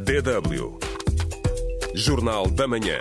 DW Jornal da Manhã.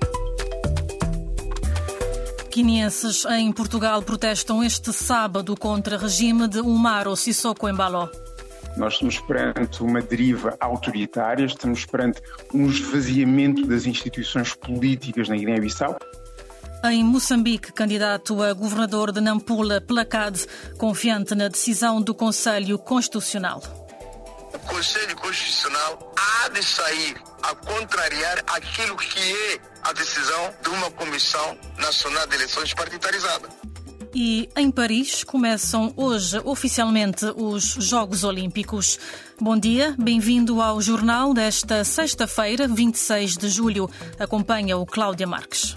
Guineenses em Portugal protestam este sábado contra o regime de Umaro Sissoko Embaló. Nós estamos perante uma deriva autoritária, estamos perante um esvaziamento das instituições políticas na Guiné-Bissau. Em Moçambique, candidato a governador de Nampula, Placade, confiante na decisão do Conselho Constitucional. O Conselho Constitucional há de sair a contrariar aquilo que é a decisão de uma Comissão Nacional de Eleições partitarizada. E em Paris começam hoje oficialmente os Jogos Olímpicos. Bom dia, bem-vindo ao jornal desta sexta-feira, 26 de julho. Acompanha o Cláudia Marques.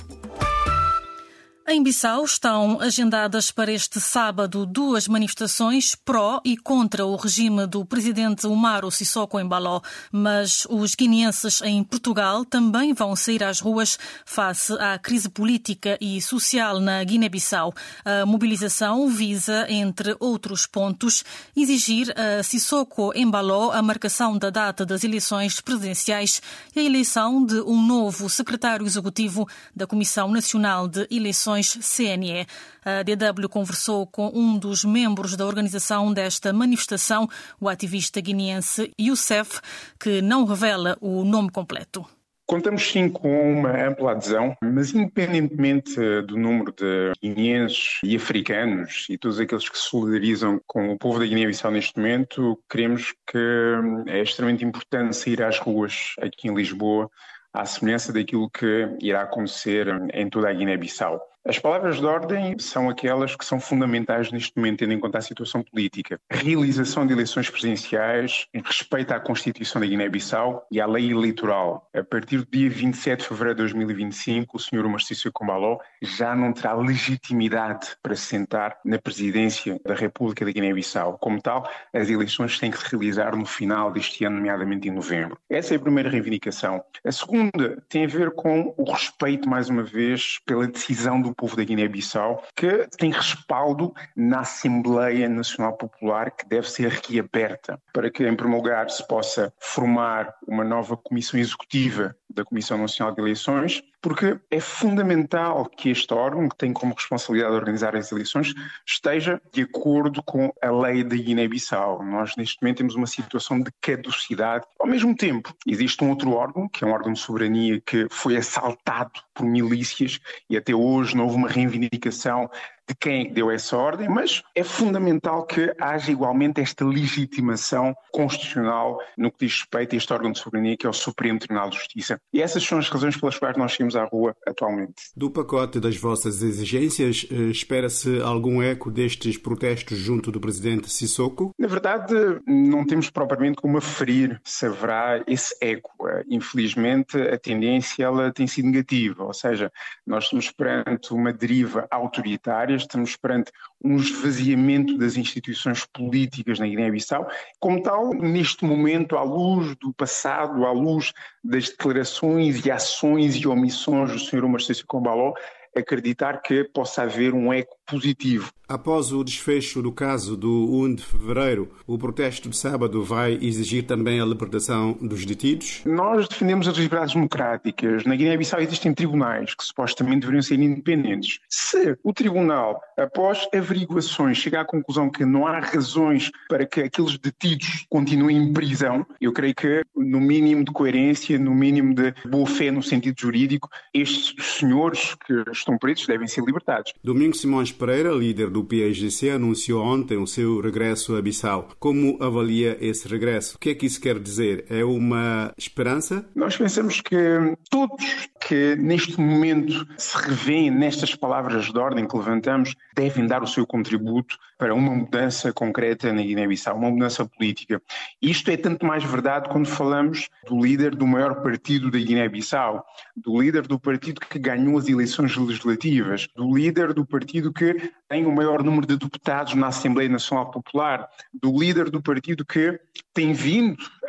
Em Bissau estão agendadas para este sábado duas manifestações pró e contra o regime do presidente Umaro Sissoko Embaló, mas os guineenses em Portugal também vão sair às ruas face à crise política e social na Guiné-Bissau. A mobilização visa, entre outros pontos, exigir a Sissoko Embaló a marcação da data das eleições presidenciais e a eleição de um novo secretário executivo da Comissão Nacional de Eleições CNE. A DW conversou com um dos membros da organização desta manifestação, o ativista guineense Youssef, que não revela o nome completo. Contamos sim com uma ampla adesão, mas independentemente do número de guineenses e africanos e todos aqueles que se solidarizam com o povo da Guiné-Bissau neste momento, queremos que é extremamente importante sair às ruas aqui em Lisboa, à semelhança daquilo que irá acontecer em toda a Guiné-Bissau. As palavras de ordem são aquelas que são fundamentais neste momento, tendo em conta a situação política. Realização de eleições presidenciais em respeito à Constituição da Guiné-Bissau e à lei eleitoral. A partir do dia 27 de fevereiro de 2025, o Sr. Umaro Sissoko Embaló já não terá legitimidade para se sentar na presidência da República da Guiné-Bissau. Como tal, as eleições têm que se realizar no final deste ano, nomeadamente em novembro. Essa é a primeira reivindicação. A segunda tem a ver com o respeito, mais uma vez, pela decisão do povo da Guiné-Bissau, que tem respaldo na Assembleia Nacional Popular, que deve ser reaberta, para que, em primeiro lugar, se possa formar uma nova comissão executiva da Comissão Nacional de Eleições, porque é fundamental que este órgão, que tem como responsabilidade organizar as eleições, esteja de acordo com a lei da Guiné-Bissau. Nós, neste momento, temos uma situação de caducidade. Ao mesmo tempo, existe um outro órgão, que é um órgão de soberania, que foi assaltado por milícias e até hoje não houve uma reivindicação de quem é que deu essa ordem, mas é fundamental que haja igualmente esta legitimação constitucional no que diz respeito a este órgão de soberania, que é o Supremo Tribunal de Justiça. E essas são as razões pelas quais nós saímos à rua atualmente. Do pacote das vossas exigências, espera-se algum eco destes protestos junto do presidente Sissoko? Na verdade, não temos propriamente como aferir se haverá esse eco. Infelizmente, a tendência ela tem sido negativa, ou seja, nós estamos perante uma deriva autoritária, estamos perante um esvaziamento das instituições políticas na Guiné-Bissau. Como tal, neste momento, à luz do passado, à luz das declarações e ações e omissões do Sr. Umaro Sissoko Embaló, acreditar que possa haver um eco positivo. Após o desfecho do caso do 1 de fevereiro, o protesto de sábado vai exigir também a libertação dos detidos? Nós defendemos as liberdades democráticas. Na Guiné-Bissau existem tribunais que supostamente deveriam ser independentes. Se o tribunal, após averiguações, chegar à conclusão que não há razões para que aqueles detidos continuem em prisão, eu creio que, no mínimo de coerência, no mínimo de boa-fé no sentido jurídico, estes senhores que estão presos devem ser libertados. Domingos Simões Pereira, líder do PAIGC, anunciou ontem o seu regresso a Bissau. Como avalia esse regresso? O que é que isso quer dizer? É uma esperança? Nós pensamos que todos que neste momento se revêem nestas palavras de ordem que levantamos devem dar o seu contributo para uma mudança concreta na Guiné-Bissau, uma mudança política. E isto é tanto mais verdade quando falamos do líder do maior partido da Guiné-Bissau, do líder do partido que ganhou as eleições legislativas, do líder do partido que tem o maior número de deputados na Assembleia Nacional Popular, do líder do partido que tem vindo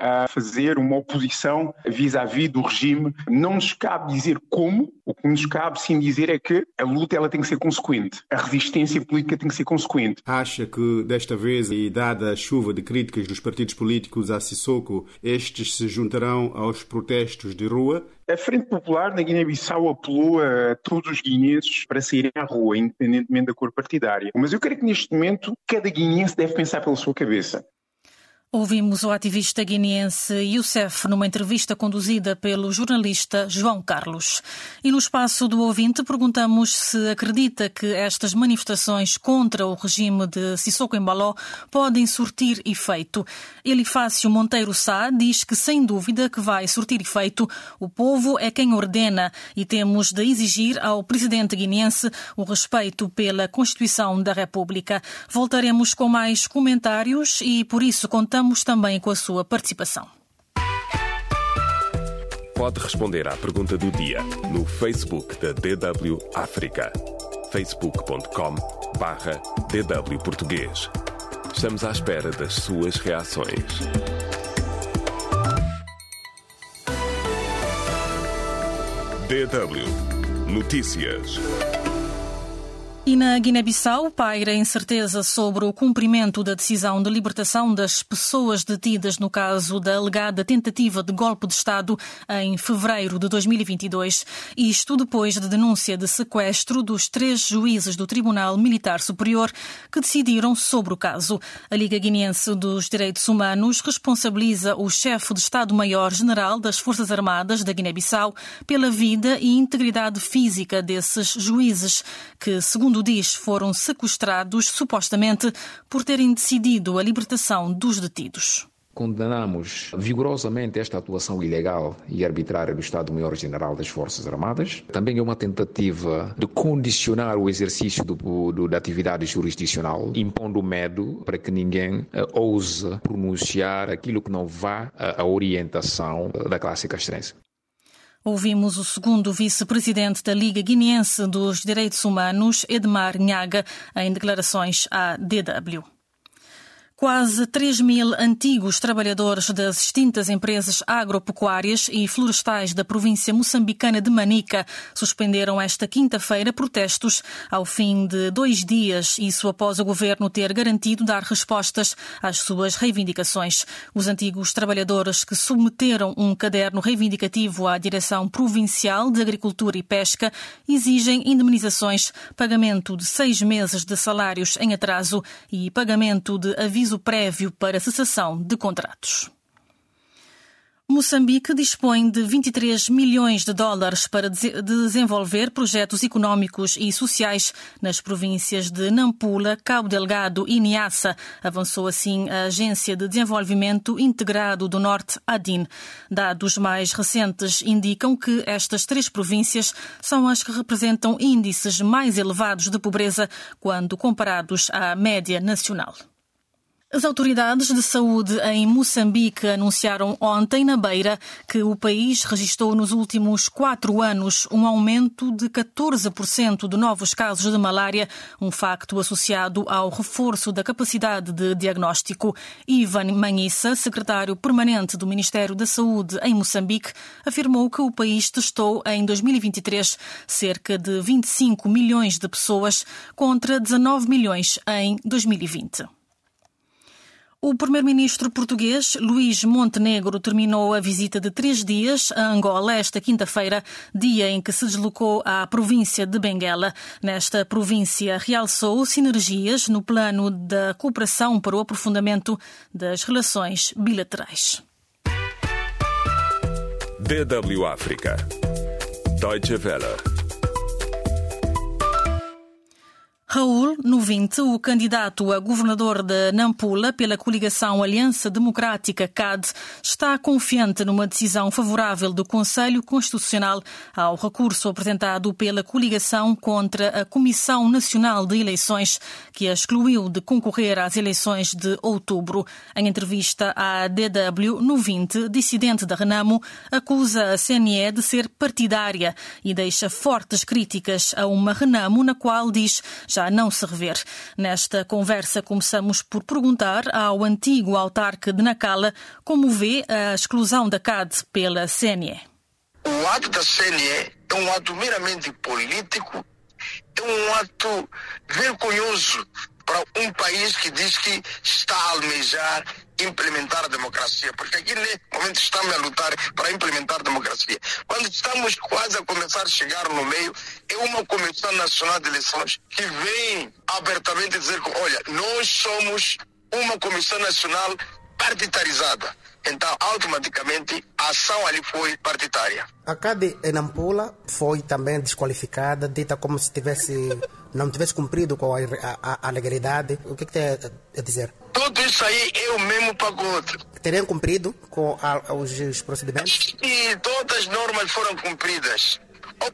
a fazer uma oposição vis-à-vis do regime. Não nos cabe dizer como, o que nos cabe sim dizer é que a luta ela tem que ser consequente, a resistência política tem que ser consequente. Acha que desta vez, e dada a chuva de críticas dos partidos políticos a Sissoko, estes se juntarão aos protestos de rua? A Frente Popular na Guiné-Bissau apelou a todos os guineenses para saírem à rua, independentemente da cor partidária. Mas eu creio que neste momento cada guineense deve pensar pela sua cabeça. Ouvimos o ativista guineense Youssef numa entrevista conduzida pelo jornalista João Carlos. E no espaço do ouvinte perguntamos se acredita que estas manifestações contra o regime de Sissoko Embaló podem surtir efeito. Elifácio Monteiro Sá diz que sem dúvida que vai surtir efeito. O povo é quem ordena e temos de exigir ao presidente guineense o respeito pela Constituição da República. Voltaremos com mais comentários e por isso contamos também com a sua participação. Pode responder à pergunta do dia no Facebook da DW África. facebook.com/DW Português. Estamos à espera das suas reações. DW Notícias. E na Guiné-Bissau paira a incerteza sobre o cumprimento da decisão de libertação das pessoas detidas no caso da alegada tentativa de golpe de Estado em fevereiro de 2022. Isto depois de denúncia de sequestro dos 3 juízes do Tribunal Militar Superior que decidiram sobre o caso. A Liga Guineense dos Direitos Humanos responsabiliza o chefe de Estado-Maior-General das Forças Armadas da Guiné-Bissau pela vida e integridade física desses juízes que, segundo diz, foram sequestrados supostamente por terem decidido a libertação dos detidos. Condenamos vigorosamente esta atuação ilegal e arbitrária do Estado-Maior-General das Forças Armadas. Também é uma tentativa de condicionar o exercício da atividade jurisdicional, impondo medo para que ninguém ouse pronunciar aquilo que não vá à orientação da classe castrense. Ouvimos o segundo vice-presidente da Liga Guineense dos Direitos Humanos, Edmar Nhaga, em declarações à DW. Quase 3.000 antigos trabalhadores das extintas empresas agropecuárias e florestais da província moçambicana de Manica suspenderam esta quinta-feira protestos ao fim de 2 dias, isso após o governo ter garantido dar respostas às suas reivindicações. Os antigos trabalhadores que submeteram um caderno reivindicativo à Direção Provincial de Agricultura e Pesca exigem indemnizações, pagamento de 6 meses de salários em atraso e pagamento de aviso prévio para cessação de contratos. Moçambique dispõe de 23 milhões de dólares para desenvolver projetos económicos e sociais nas províncias de Nampula, Cabo Delgado e Niassa, avançou assim a Agência de Desenvolvimento Integrado do Norte, ADIN. Dados mais recentes indicam que estas 3 províncias são as que representam índices mais elevados de pobreza quando comparados à média nacional. As autoridades de saúde em Moçambique anunciaram ontem na Beira que o país registrou nos últimos 4 anos um aumento de 14% de novos casos de malária, um facto associado ao reforço da capacidade de diagnóstico. Ivan Manhissa, secretário permanente do Ministério da Saúde em Moçambique, afirmou que o país testou em 2023 cerca de 25 milhões de pessoas contra 19 milhões em 2020. O primeiro-ministro português, Luís Montenegro, terminou a visita de 3 dias a Angola esta quinta-feira, dia em que se deslocou à província de Benguela. Nesta província, realçou sinergias no plano da cooperação para o aprofundamento das relações bilaterais. DW África. Deutsche Welle. Raul Novinte, o candidato a governador de Nampula pela coligação Aliança Democrática CAD, está confiante numa decisão favorável do Conselho Constitucional ao recurso apresentado pela coligação contra a Comissão Nacional de Eleições, que a excluiu de concorrer às eleições de outubro. Em entrevista à DW, Novinte, dissidente da Renamo, acusa a CNE de ser partidária e deixa fortes críticas a uma Renamo na qual diz já a não se rever. Nesta conversa começamos por perguntar ao antigo autarca de Nacala como vê a exclusão da CAD pela CNE. O ato da CNE é um ato meramente político, é um ato vergonhoso para um país que diz que está a almejar implementar a democracia, porque aqui neste momento estamos a lutar para implementar a democracia. Quando estamos quase a começar a chegar no meio, é uma Comissão Nacional de Eleições que vem abertamente dizer que, olha, nós somos uma Comissão Nacional partidarizada. Então, automaticamente, a ação ali foi partidária. A CAD em Nampula foi também desqualificada, dita como se não tivesse cumprido com a legalidade. O que tem a dizer? Tudo isso aí é o mesmo pacote. Teriam cumprido com os procedimentos? E todas as normas foram cumpridas. O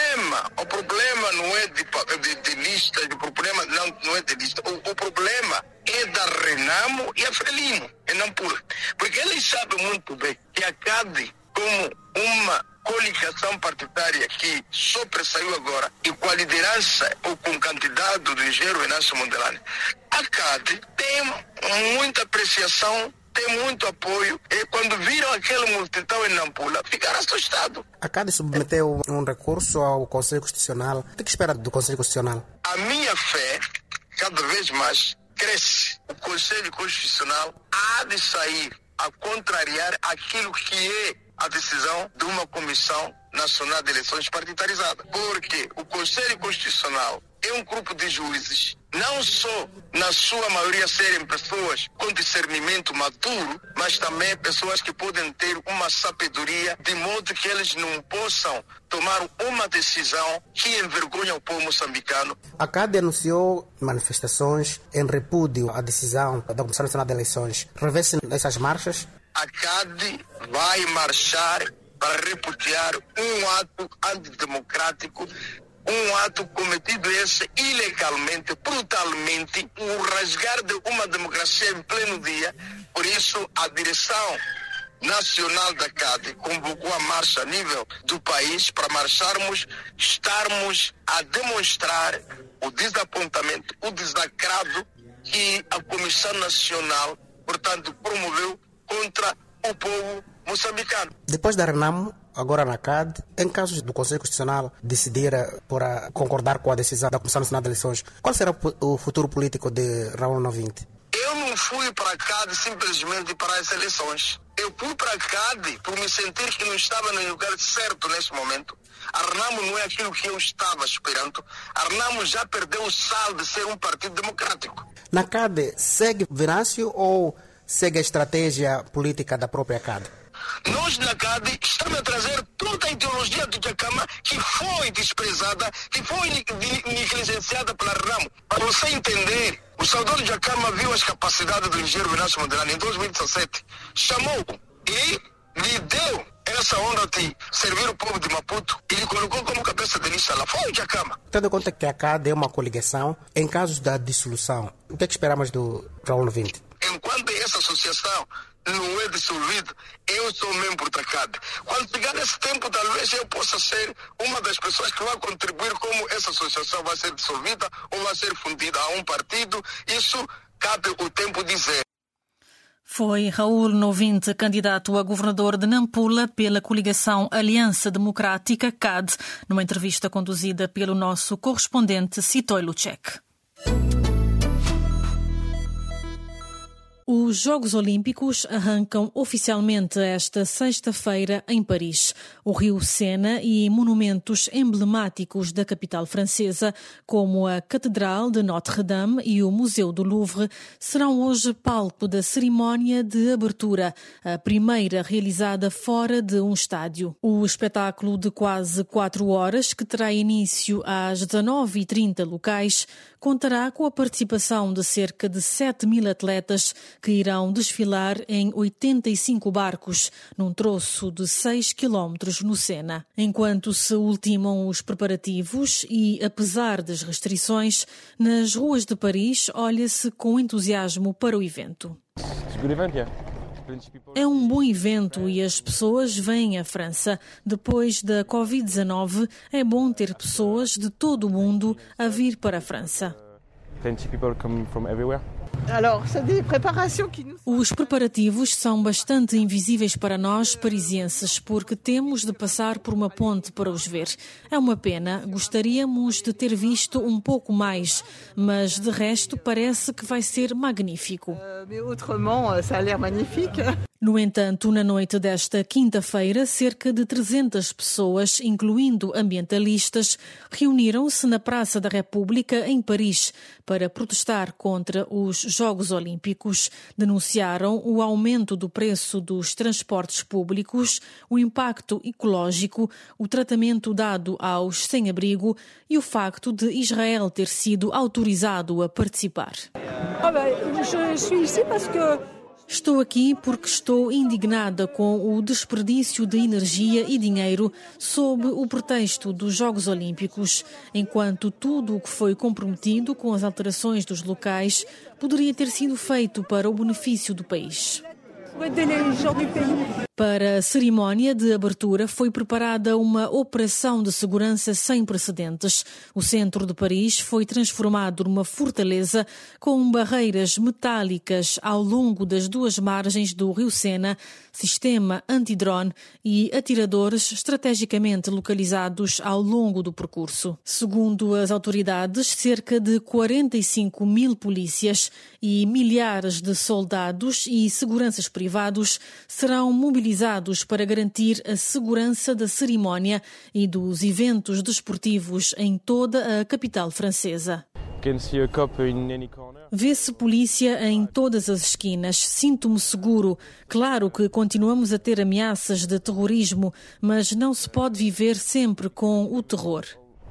problema não é de listas, o problema não é de lista. O problema é da Renamo e a Frelimo, em Nampula. Porque eles sabem muito bem que a CAD, como uma coligação partidária que sobressaiu agora, e com a liderança ou com o candidato do engenheiro Venâncio Mondelane, a CAD tem muita apreciação, tem muito apoio, e quando viram aquele multidão em Nampula, ficaram assustados. A CAD submeteu um recurso ao Conselho Constitucional. O que espera do Conselho Constitucional? A minha fé, cada vez mais, cresce. O Conselho Constitucional há de sair a contrariar aquilo que é a decisão de uma Comissão Nacional de Eleições partidarizada. Porque o Conselho Constitucional é um grupo de juízes, não só na sua maioria serem pessoas com discernimento maduro, mas também pessoas que podem ter uma sabedoria de modo que eles não possam tomar uma decisão que envergonha o povo moçambicano. A CAD anunciou manifestações em repúdio à decisão da Comissão Nacional de Eleições. Revê-se nessas marchas? A CAD vai marchar para repudiar um ato antidemocrático, um ato cometido esse ilegalmente, brutalmente, o rasgar de uma democracia em pleno dia. Por isso, a direção nacional da CAD convocou a marcha a nível do país para marcharmos, estarmos a demonstrar o desapontamento, o desagrado que a Comissão Nacional, portanto, promoveu contra o povo moçambicano. Depois da Renamo, agora na CAD, em casos do Conselho Constitucional decidir por concordar com a decisão da Comissão Nacional de Eleições, qual será o futuro político de Raul Novinte? Eu não fui para a CAD simplesmente para as eleições. Eu fui para a CAD por me sentir que não estava no lugar certo neste momento. A Renamo não é aquilo que eu estava esperando. A Renamo já perdeu o sal de ser um partido democrático. Na CAD, segue Venâncio ou segue a estratégia política da própria CAD? Nós na CAD estamos a trazer toda a ideologia do Jacama que foi desprezada, que foi negligenciada pela Renamo. Para você entender, o saudoso Jacama viu as capacidades do engenheiro Venâncio Mondelane em 2017, chamou e lhe deu essa honra de servir o povo de Maputo e lhe colocou como cabeça de lista lá. Foi o Jacama. Tendo em conta que a CAD é uma coligação, em casos da dissolução, o que é que esperamos do Raul Novinte? Enquanto essa associação não é dissolvida, eu sou membro da CAD. Quando chegar esse tempo, talvez eu possa ser uma das pessoas que vai contribuir como essa associação vai ser dissolvida ou vai ser fundida a um partido. Isso cabe o tempo dizer. Foi Raul Novinte, candidato a governador de Nampula pela coligação Aliança Democrática CAD, numa entrevista conduzida pelo nosso correspondente Sitoy Lucek. Os Jogos Olímpicos arrancam oficialmente esta sexta-feira em Paris. O rio Sena e monumentos emblemáticos da capital francesa, como a Catedral de Notre-Dame e o Museu do Louvre, serão hoje palco da cerimónia de abertura, a primeira realizada fora de um estádio. O espetáculo de quase 4 horas, que terá início às 19h30 locais, contará com a participação de cerca de 7.000 atletas que irão desfilar em 85 barcos, num troço de 6 quilómetros no Sena. Enquanto se ultimam os preparativos e, apesar das restrições, nas ruas de Paris olha-se com entusiasmo para o evento. É um bom evento e as pessoas vêm à França. Depois da Covid-19, é bom ter pessoas de todo o mundo a vir para a França. Os preparativos são bastante invisíveis para nós, parisienses, porque temos de passar por uma ponte para os ver. É uma pena, gostaríamos de ter visto um pouco mais, mas de resto parece que vai ser magnífico. No entanto, na noite desta quinta-feira, cerca de 300 pessoas, incluindo ambientalistas, reuniram-se na Praça da República, em Paris, para protestar contra os Jogos Olímpicos. Denunciaram o aumento do preço dos transportes públicos, o impacto ecológico, o tratamento dado aos sem-abrigo e o facto de Israel ter sido autorizado a participar. Estou aqui porque estou indignada com o desperdício de energia e dinheiro sob o pretexto dos Jogos Olímpicos, enquanto tudo o que foi comprometido com as alterações dos locais poderia ter sido feito para o benefício do país. Para a cerimónia de abertura foi preparada uma operação de segurança sem precedentes. O centro de Paris foi transformado numa fortaleza com barreiras metálicas ao longo das duas margens do rio Sena, sistema antidrone e atiradores estrategicamente localizados ao longo do percurso. Segundo as autoridades, cerca de 45 mil polícias e milhares de soldados e seguranças privados serão mobilizados para garantir a segurança da cerimónia e dos eventos desportivos em toda a capital francesa. Vê-se polícia em todas as esquinas. Sinto-me seguro. Claro que continuamos a ter ameaças de terrorismo, mas não se pode viver sempre com o terror.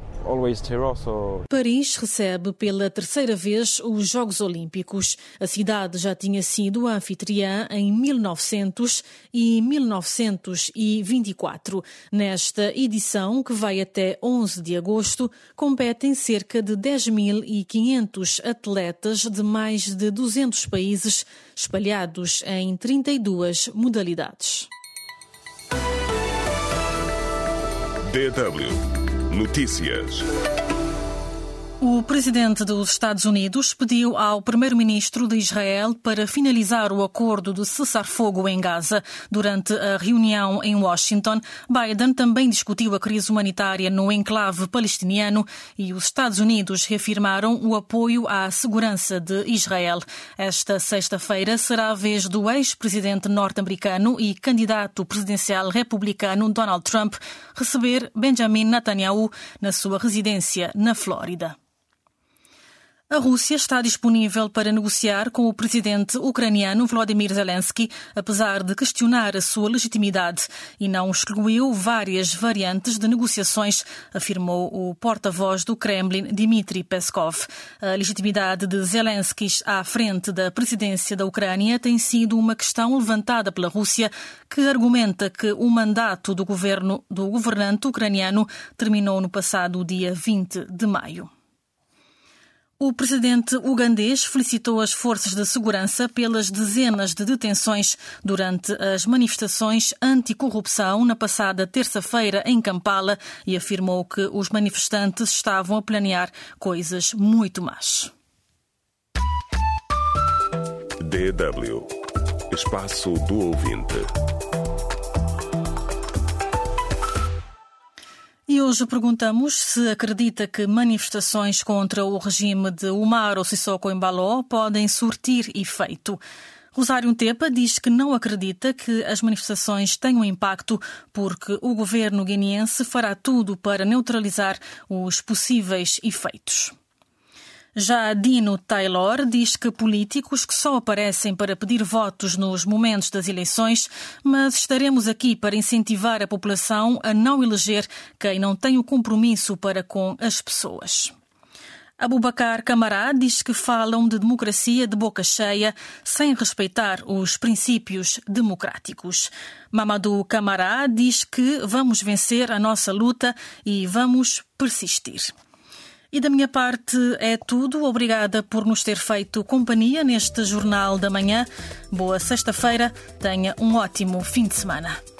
Paris recebe pela terceira vez os Jogos Olímpicos. A cidade já tinha sido a anfitriã em 1900 e 1924. Nesta edição, que vai até 11 de agosto, competem cerca de 10.500 atletas de mais de 200 países, espalhados em 32 modalidades. DW Notícias. O presidente dos Estados Unidos pediu ao primeiro-ministro de Israel para finalizar o acordo de cessar-fogo em Gaza. Durante a reunião em Washington, Biden também discutiu a crise humanitária no enclave palestiniano e os Estados Unidos reafirmaram o apoio à segurança de Israel. Esta sexta-feira será a vez do ex-presidente norte-americano e candidato presidencial republicano Donald Trump receber Benjamin Netanyahu na sua residência na Flórida. A Rússia está disponível para negociar com o presidente ucraniano Volodymyr Zelensky, apesar de questionar a sua legitimidade, e não excluiu várias variantes de negociações, afirmou o porta-voz do Kremlin, Dmitry Peskov. A legitimidade de Zelensky à frente da presidência da Ucrânia tem sido uma questão levantada pela Rússia, que argumenta que o mandato do governante ucraniano terminou no passado dia 20 de maio. O presidente ugandês felicitou as forças de segurança pelas dezenas de detenções durante as manifestações anticorrupção na passada terça-feira em Kampala e afirmou que os manifestantes estavam a planear coisas muito más. DW Espaço do Ouvinte. E hoje perguntamos se acredita que manifestações contra o regime de Umaro Sissoko Embalo podem surtir efeito. Rosário Tepa diz que não acredita que as manifestações tenham impacto porque o governo guineense fará tudo para neutralizar os possíveis efeitos. Já Dino Taylor diz que políticos que só aparecem para pedir votos nos momentos das eleições, mas estaremos aqui para incentivar a população a não eleger quem não tem o compromisso para com as pessoas. Abubakar Camará diz que falam de democracia de boca cheia, sem respeitar os princípios democráticos. Mamadou Camará diz que vamos vencer a nossa luta e vamos persistir. E da minha parte é tudo. Obrigada por nos ter feito companhia neste Jornal da Manhã. Boa sexta-feira. Tenha um ótimo fim de semana.